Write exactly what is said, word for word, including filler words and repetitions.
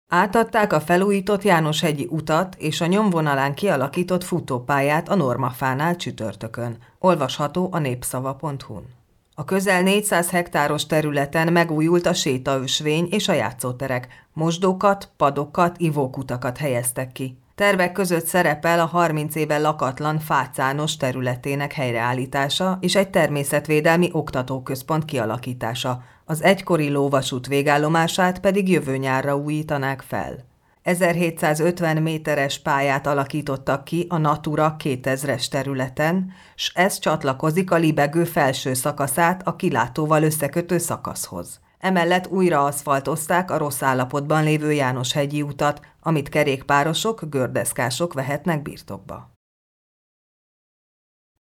Átadták a felújított Jánoshegyi utat és a nyomvonalán kialakított futópályát a Normafánál csütörtökön. Olvasható a népszava pont hu-n. A közel négyszáz hektáros területen megújult a sétaösvény és a játszóterek, mosdókat, padokat, ivókutakat helyeztek ki. Tervek között szerepel a harminc éve lakatlan Fácános területének helyreállítása és egy természetvédelmi oktatóközpont kialakítása, az egykori lóvasút végállomását pedig jövő nyárra újítanák fel. ezerhétszázötven méteres pályát alakítottak ki a Natura kétezres területen, s ez csatlakozik a Libegő felső szakaszát a kilátóval összekötő szakaszhoz. Emellett újra aszfaltozták a rossz állapotban lévő Jánoshegyi utat, amit kerékpárosok, gördeszkások vehetnek birtokba.